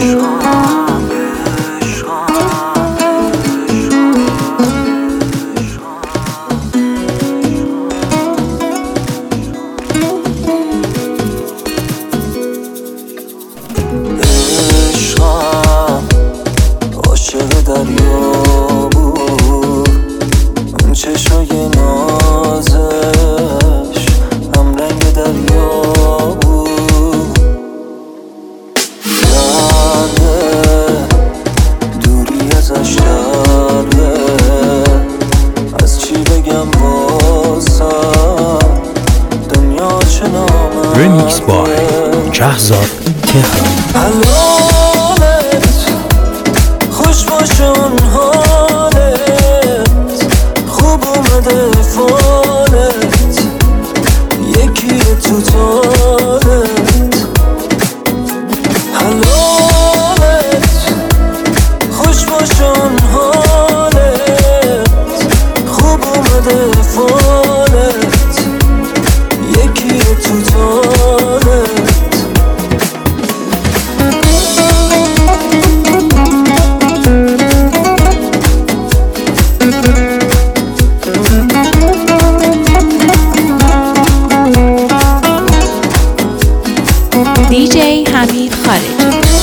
Remix by شهزاد تهرانی. حالت خوش باشه اون حالت، خوب اومده فالت، یکی تو تالت. حالت خوش باشه اون حالت، خوب اومده فالت، یکی تو تالت. DJ حمید خارجی.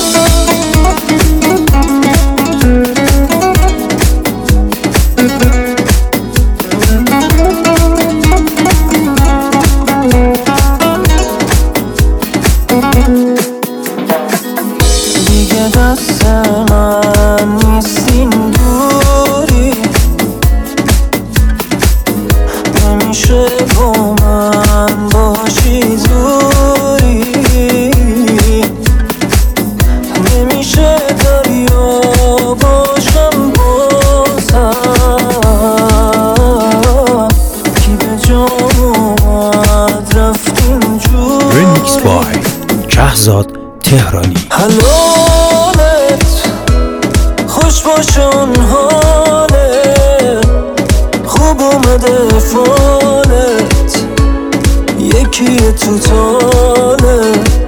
دیگه دست من نیستین دوری، نمیشه با من باشی زوری، نمیشه دریا باشم بازم، کی به جام اومد رفتین جوری. Remix by شهزاد تهرانی. حالت خوش باشه اون حالت، خوب اومده فالت، یکی تو تالت.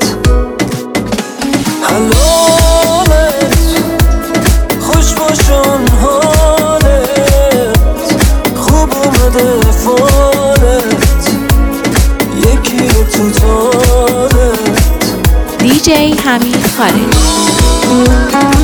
حالت خوش باشه اون حالت، خوب اومده فالت، یکی تو تالت. DJ حمید خارجی.